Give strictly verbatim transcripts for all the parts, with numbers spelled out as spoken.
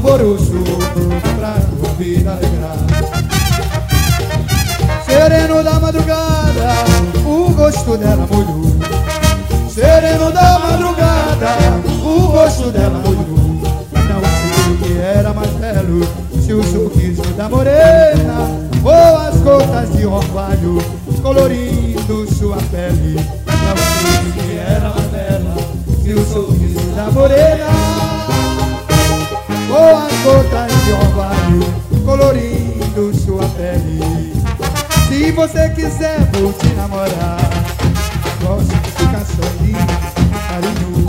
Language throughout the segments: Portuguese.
alvoroço pra tua vida alegrar. Sereno da madrugada, o gosto dela molhou. Sereno da madrugada, o rosto dela molhou. Não sei o que era mais belo, se o sorriso da morena ou as gotas de orvalho colorindo sua pele. Não sei o que era mais belo, se o sorriso da morena ou as gotas de orvalho colorindo sua pele. Se você quiser, vou te namorar. Gosto de ficar sozinho, carinho.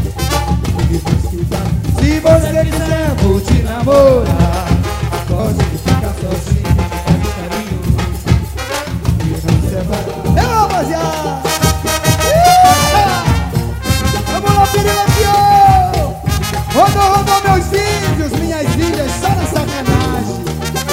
Se você quiser, vou te namorar. Gosto de ficar sozinho, carinho. E não separar. É, rapaziada! Vamos lá, Pirinha! Rodou, rodou meus filhos, minhas filhas, só na sacanagem.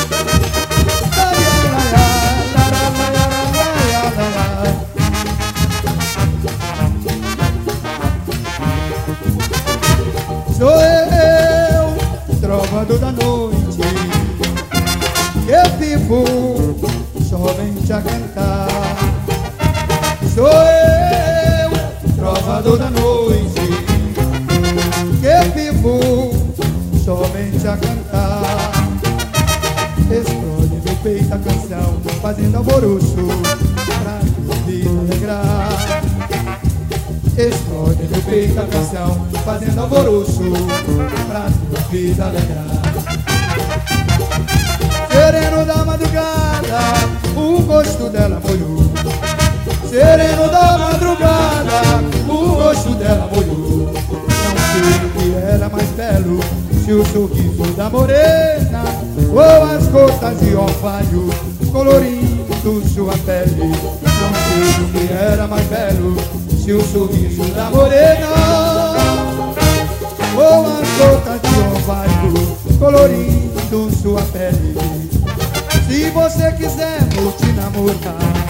Sou eu, trovador da noite, eu vivo somente a cantar. Sou eu, trovador da noite, eu vivo somente a cantar. Explode no peito a canção, fazendo alvoroço pra tua vida alegrar. Explode no peito a canção, fazendo alvoroço pra tua vida alegrar. Sereno da madrugada, o gosto dela molhou. Sereno da madrugada, o rosto dela molhou. Não sei o que era mais belo, se o sorriso da morena ou as gotas de orvalho colorindo sua pele. Não sei o que era mais belo, se o sorriso da morena ou as gotas de orvalho colorindo sua pele. Se você quiser, vou te namorar.